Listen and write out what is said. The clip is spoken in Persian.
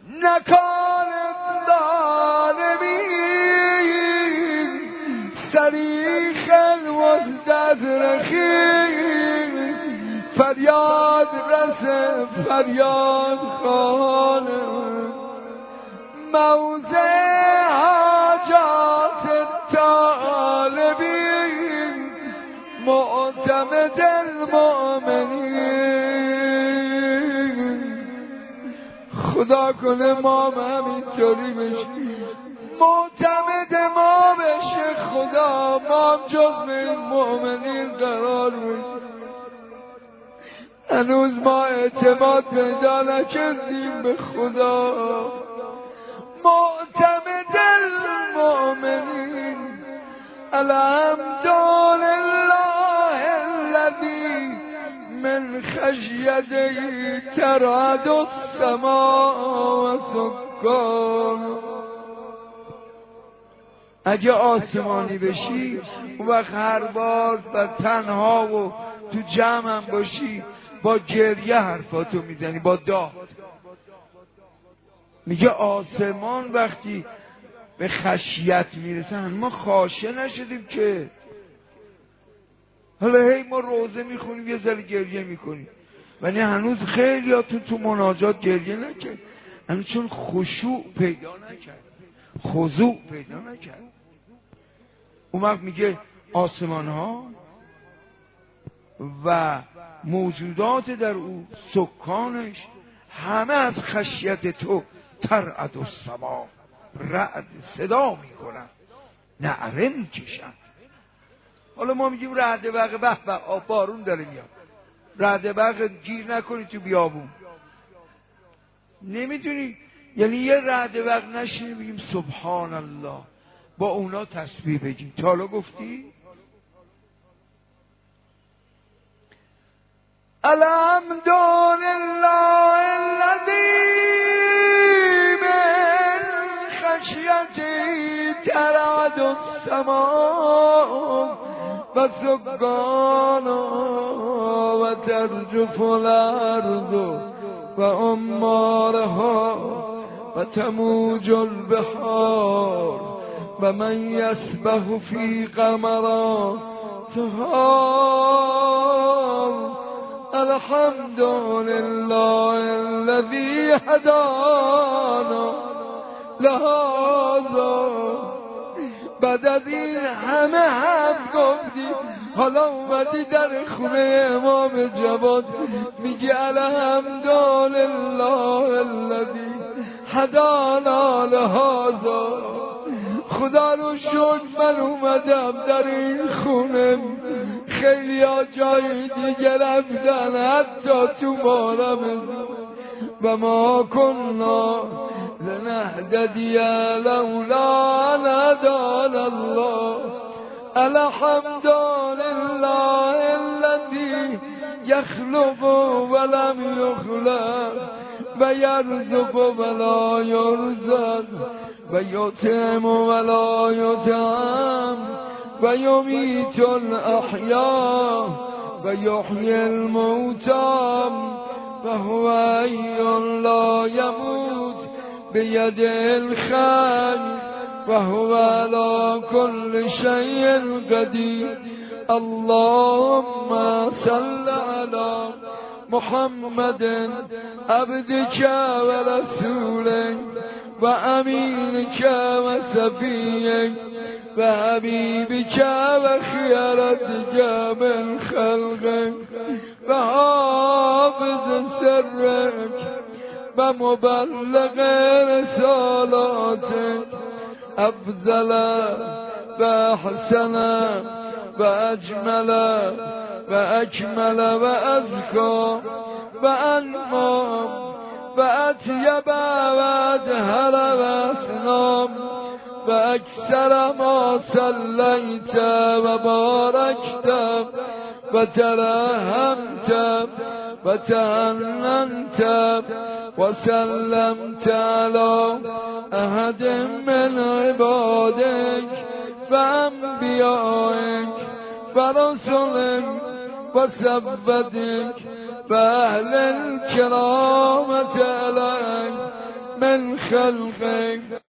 نکال الظالمین صریخ المستضرخین فریاد رس فریاد خانه موضع حاجات الطالبین معتمد المؤمنین. خدا کنه ما همینطوری بشیم، معتمد ما بشه خدا، ما هم جزو این مؤمنین قرار بشیم. هنوز ما اعتماد پیدا نکردیم به خدا. معتمد المؤمنین الحمد لله الذی من خشیته ترعد السماء و سکان. اگه آسمانی بشی اون وقت هر بار و تنها و تو جمع هم باشی با گریه حرفاتو میزنی، با داد. میگه آسمان وقتی به خشیت میرسن، ما خاشه نشدیم که. حالا هی ما روزه میخونیم یه ذره گریه میکنیم، ولی هنوز خیلیاتون تو مناجات گریه نکرد، یعنی چون خشوع پیدا نکرد، خضوع پیدا نکرد. اون وقت میگه آسمان ها و موجودات در او، سکانش، همه از خشیت تو ترعد السما، رعد صدا میکنن، نعره میکشن. حالا ما میگیم رعد برق، به به بارون داره میاد، رعد برق گیر نکنی تو بیابون. نمیدونی یعنی یه رعد برق نشینی بگیم سبحان الله، با اونا تسبیح بگیم. تا حالا گفتی؟ الحمد لله الذی من خشیته ترعد السماء و سکانا و ترجف الارض و امارها و تموج البحار و من یسبح فی قمراتها. الحمد لله الذي هدانا لهذا. بعد از این همه حرف گفتی، حالا اومدی در خونه امام جواد میگی الحمد لله الذي هدانا لهذا. خدا رو شکر من اومدم در این خونه، خیلی ها جای دیگه رفتن، حتی تو مارم و ما کننا لنهتدی لولا ان هدانا الله. الحمد لله الذی یخلق ولم یخلق و یرزق ولا یرزق و یطعم ولا یطعم و یمیت الاحیاء و یحیی الموتى و هو حی لا یموت بید الخیر و هو علی کل شیء قدیر. اللهم صل علی محمد عبدك و رسولك و امینك و صفیک و حبیبک و خیرتک من خلقک و حافظ سرک و مبلغ رسالاتک افضل و احسن و اجمل و اکمل و ازکا و انعام و اطیب و اطهر و اصنام و اکثر ما صلیت و بارکت و ترحمت و تهننت و سلمت علی احد من عبادک و انبیائک و رسلک و صفوتک و اهل الکرامت علیک من خلقك